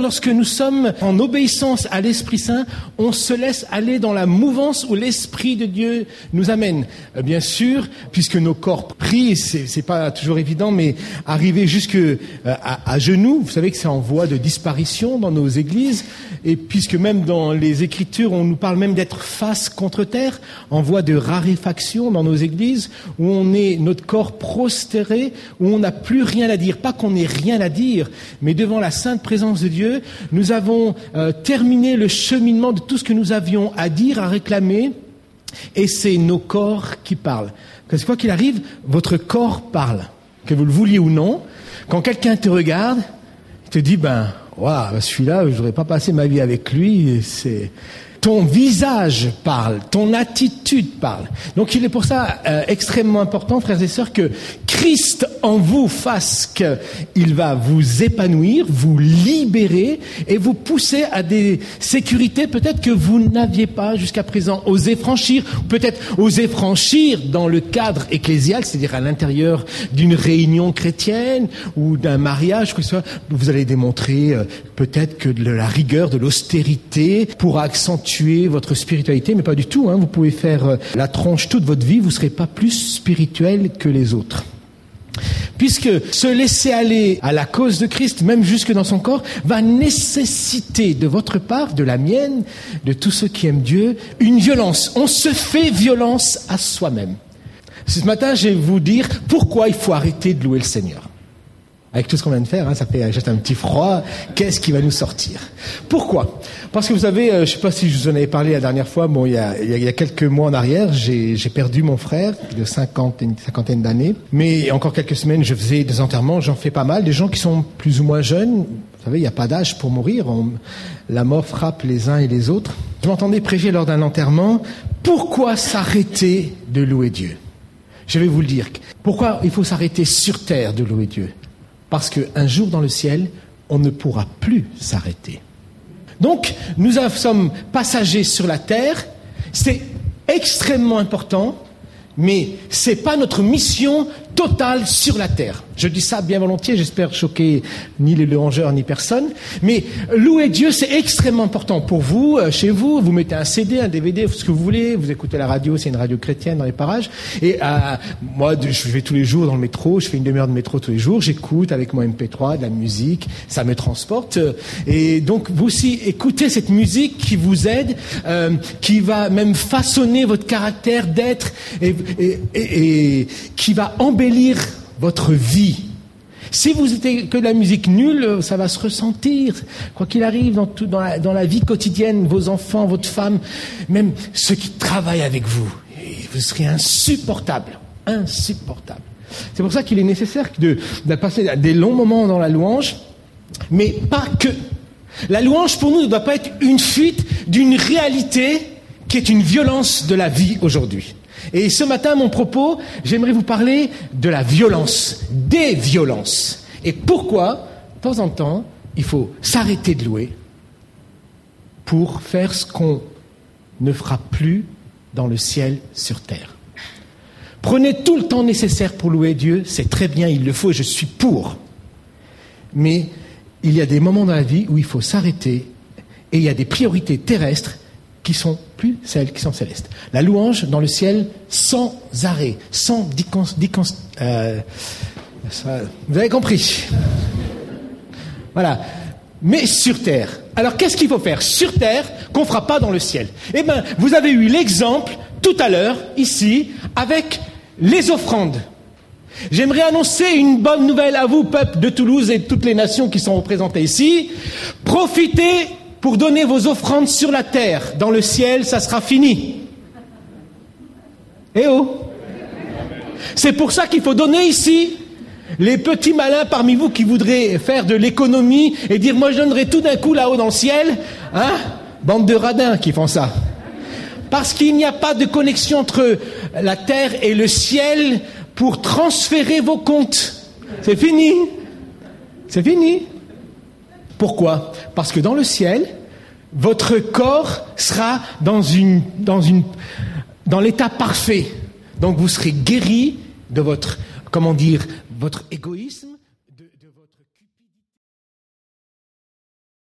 lorsque nous sommes en obéissance à l'Esprit Saint, on se laisse aller dans la mouvance où l'Esprit de Dieu nous amène. Bien sûr, puisque nos corps prient, c'est pas toujours évident, mais arriver jusque à genoux, vous savez que c'est en voie de disparition dans nos églises, et puisque même dans les Écritures, on nous parle même d'être face contre terre, en voie de raréfaction dans nos églises, où on est notre corps prostéré, où on n'a plus rien à dire. Pas qu'on n'ait rien à dire, mais devant la sainte présence de Dieu, nous avons terminé le cheminement de tout ce que nous avions à dire, à réclamer, et c'est nos corps qui parlent. Parce que quoi qu'il arrive, votre corps parle. Que vous le vouliez ou non, quand quelqu'un te regarde, il te dit, waouh, celui-là, je voudrais pas passer ma vie avec lui, ton visage parle, ton attitude parle. Donc il est pour ça extrêmement important, frères et sœurs, que Christ en vous fasse qu'il va vous épanouir, vous libérer et vous pousser à des sécurités peut-être que vous n'aviez pas jusqu'à présent osé franchir, peut-être osé franchir dans le cadre ecclésial, c'est-à-dire à l'intérieur d'une réunion chrétienne ou d'un mariage, que ce soit, vous allez démontrer peut-être que de la rigueur, de l'austérité pour accentuer votre spiritualité, mais pas du tout. Vous pouvez faire la tronche toute votre vie, vous ne serez pas plus spirituel que les autres. Puisque se laisser aller à la cause de Christ, même jusque dans son corps, va nécessiter de votre part, de la mienne, de tous ceux qui aiment Dieu, une violence. On se fait violence à soi-même. Ce matin, je vais vous dire pourquoi il faut arrêter de louer le Seigneur. Avec tout ce qu'on vient de faire, ça fait juste un petit froid. Qu'est-ce qui va nous sortir? Pourquoi? Parce que vous savez, je ne sais pas si je vous en avais parlé la dernière fois, il y a quelques mois en arrière, j'ai perdu mon frère de une cinquantaine d'années. Mais encore quelques semaines, je faisais des enterrements, j'en fais pas mal. Des gens qui sont plus ou moins jeunes, vous savez, il n'y a pas d'âge pour mourir. La mort frappe les uns et les autres. Je m'entendais prêcher lors d'un enterrement. Pourquoi s'arrêter de louer Dieu? Je vais vous le dire. Pourquoi il faut s'arrêter sur terre de louer Dieu? Parce qu'un jour dans le ciel, on ne pourra plus s'arrêter. Donc, nous sommes passagers sur la terre. C'est extrêmement important, mais c'est pas notre mission totale sur la terre. Je dis ça bien volontiers, j'espère choquer ni les louangeurs ni personne. Mais louer Dieu, c'est extrêmement important pour vous, chez vous. Vous mettez un CD, un DVD, ce que vous voulez. Vous écoutez la radio, c'est une radio chrétienne dans les parages. Et moi, je vais tous les jours dans le métro. Je fais une demi-heure de métro tous les jours. J'écoute avec mon MP3 de la musique. Ça me transporte. Et donc, vous aussi, écoutez cette musique qui vous aide, qui va même façonner votre caractère d'être et qui va embellir votre vie. Si vous êtes que de la musique nulle, ça va se ressentir. Quoi qu'il arrive dans la vie quotidienne, vos enfants, votre femme, même ceux qui travaillent avec vous, vous serez insupportable. Insupportable. C'est pour ça qu'il est nécessaire de passer des longs moments dans la louange, mais pas que. La louange, pour nous, ne doit pas être une fuite d'une réalité qui est une violence de la vie aujourd'hui. Et ce matin, mon propos, j'aimerais vous parler de la violence, des violences. Et pourquoi, de temps en temps, il faut s'arrêter de louer pour faire ce qu'on ne fera plus dans le ciel sur terre. Prenez tout le temps nécessaire pour louer Dieu, c'est très bien, il le faut, je suis pour. Mais il y a des moments dans la vie où il faut s'arrêter et il y a des priorités terrestres qui sont plus celles qui sont célestes. La louange dans le ciel sans arrêt, sans vous avez compris. Voilà. Mais sur terre. Alors qu'est-ce qu'il faut faire sur terre qu'on ne fera pas dans le ciel? Eh bien, vous avez eu l'exemple tout à l'heure, ici, avec les offrandes. J'aimerais annoncer une bonne nouvelle à vous, peuple de Toulouse et de toutes les nations qui sont représentées ici. Profitez pour donner vos offrandes sur la terre. Dans le ciel, ça sera fini. Eh oh! C'est pour ça qu'il faut donner ici. Les petits malins parmi vous qui voudraient faire de l'économie et dire « moi je donnerai tout d'un coup là-haut dans le ciel », bande de radins qui font ça. Parce qu'il n'y a pas de connexion entre la terre et le ciel pour transférer vos comptes. C'est fini. C'est fini. Pourquoi? Parce que dans le ciel, votre corps sera dans l'état parfait. Donc vous serez guéri de votre égoïsme,